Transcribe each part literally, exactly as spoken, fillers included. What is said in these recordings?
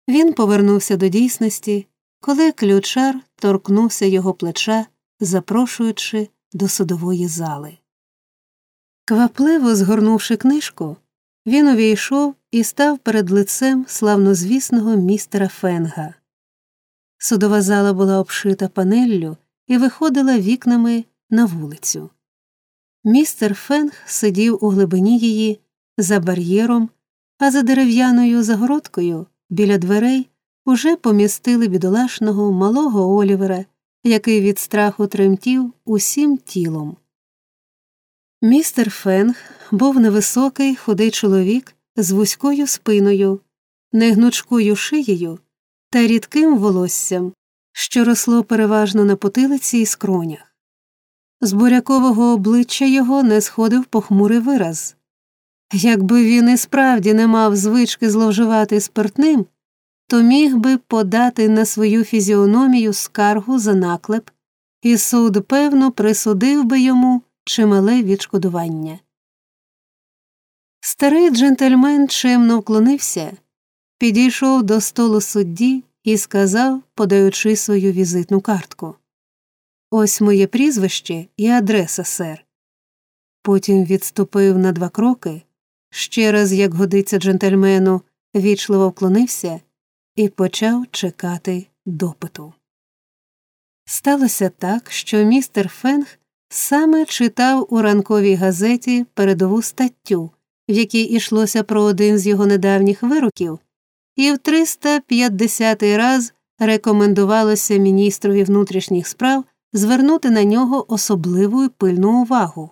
Він повернувся до дійсності, коли ключар торкнувся його плеча, запрошуючи до судової зали. Квапливо згорнувши книжку, він увійшов і став перед лицем славнозвісного містера Фенга. Судова зала була обшита панеллю і виходила вікнами на вулицю. Містер Фенг сидів у глибині її, за бар'єром, а за дерев'яною загородкою, біля дверей, уже помістили бідолашного малого Олівера, який від страху тремтів усім тілом. Містер Фенг був невисокий, худий чоловік з вузькою спиною, негнучкою шиєю та рідким волоссям, що росло переважно на потилиці і скронях. З бурякового обличчя його не сходив похмурий вираз. Якби він і справді не мав звички зловживати спиртним, то міг би подати на свою фізіономію скаргу за наклеп, і суд, певно, присудив би йому чимале відшкодування. Старий джентльмен чемно вклонився, підійшов до столу судді і сказав, подаючи свою візитну картку: «Ось моє прізвище і адреса, сер». Потім відступив на два кроки, ще раз, як годиться джентльмену, вічливо вклонився і почав чекати допиту. Сталося так, що містер Фенг саме читав у ранковій газеті передову статтю, в якій йшлося про один з його недавніх вироків, і в триста п'ятдесятий раз рекомендувалося міністрові внутрішніх справ звернути на нього особливу і пильну увагу.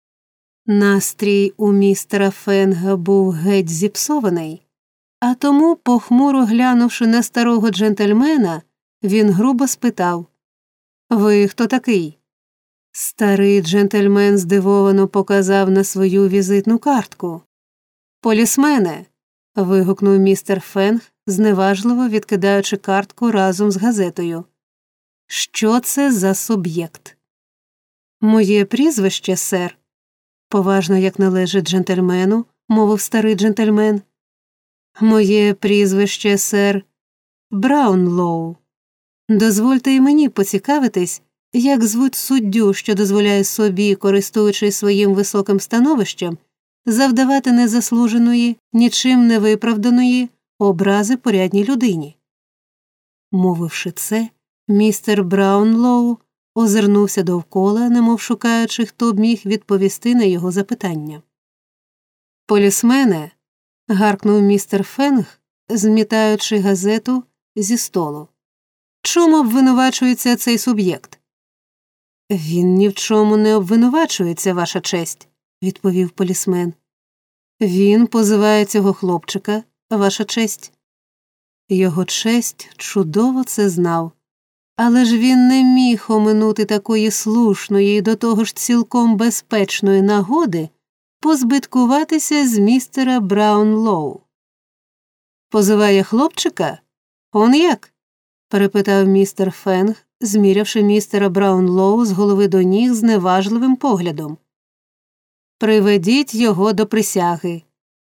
Настрій у містера Фенга був геть зіпсований, а тому, похмуро глянувши на старого джентльмена, він грубо спитав: «Ви хто такий?» Старий джентльмен здивовано показав на свою візитну картку. «Полісмене!» – вигукнув містер Фенг, зневажливо відкидаючи картку разом з газетою. «Що це за суб'єкт?» «Моє прізвище, сер», – поважно, як належить джентльмену, мовив старий джентльмен. «Моє прізвище, сер, Браунлоу. Дозвольте і мені поцікавитись, як звуть суддю, що дозволяє собі, користуючись своїм високим становищем, завдавати незаслуженої, нічим не виправданої образи порядній людині». Мовивши це, містер Браунлоу озирнувся довкола, немов шукаючи, хто б міг відповісти на його запитання. «Полісмене!» – гаркнув містер Фенг, змітаючи газету зі столу. «Чому обвинувачується цей суб'єкт?» «Він ні в чому не обвинувачується, ваша честь», – відповів полісмен. «Він позиває цього хлопчика, ваша честь». Його честь чудово це знав, але ж він не міг оминути такої слушної і до того ж цілком безпечної нагоди позбиткуватися з містера Браунлоу. «Позиває хлопчика? Он як?» – перепитав містер Фенг, змірявши містера Браунлоу з голови до ніг зневажливим поглядом. «Приведіть його до присяги».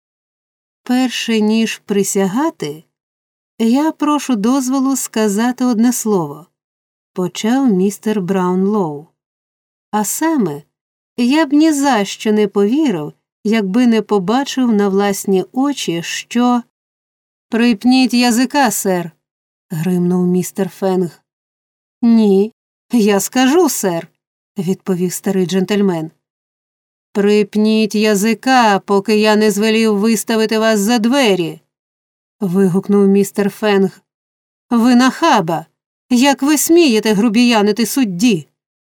«Перше, ніж присягати, я прошу дозволу сказати одне слово», – почав містер Браунлоу. «А саме, я б ні за що не повірив, якби не побачив на власні очі, що…» «Припніть язика, сер», – гримнув містер Фенг. «Ні, я скажу, сер», – відповів старий джентльмен. «Припніть язика, поки я не звелів виставити вас за двері», – вигукнув містер Фенг. «Ви нахаба! Як ви смієте грубіянити судді?»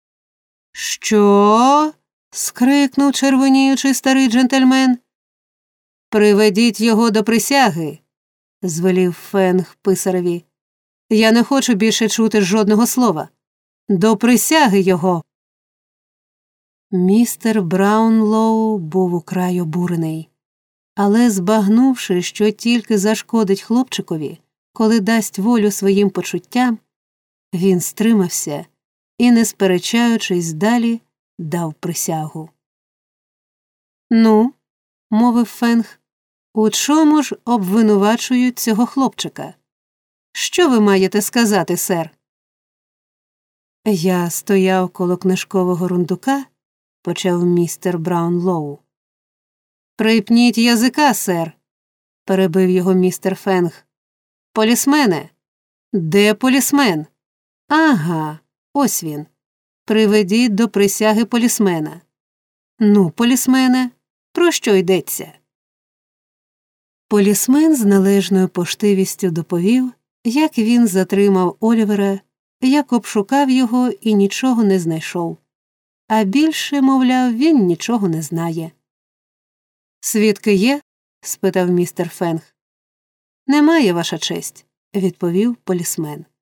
«Що?» – скрикнув червоніючий старий джентльмен. «Приведіть його до присяги», – звелів Фенг писареві. «Я не хочу більше чути жодного слова. До присяги його!» Містер Браунлоу був украй обурений, але, збагнувши, що тільки зашкодить хлопчикові, коли дасть волю своїм почуттям, він стримався і, не сперечаючись далі, дав присягу. «Ну», – мовив Фенг, – «у чому ж обвинувачують цього хлопчика?» Що ви маєте сказати, сер? Я стояв коло книжкового рундука, почав містер Браунлоу. Припніть язика, сер, перебив його містер Фенг. Полісмене? Де полісмен? Ага, ось він. Приведіть до присяги полісмена. Ну, полісмене, про що йдеться? Полісмен з належною поштивістю доповів, як він затримав Олівера, як обшукав його і нічого не знайшов. А більше, мовляв, він нічого не знає. «Свідки є?» – спитав містер Фенг. «Немає, ваша честь», – відповів полісмен.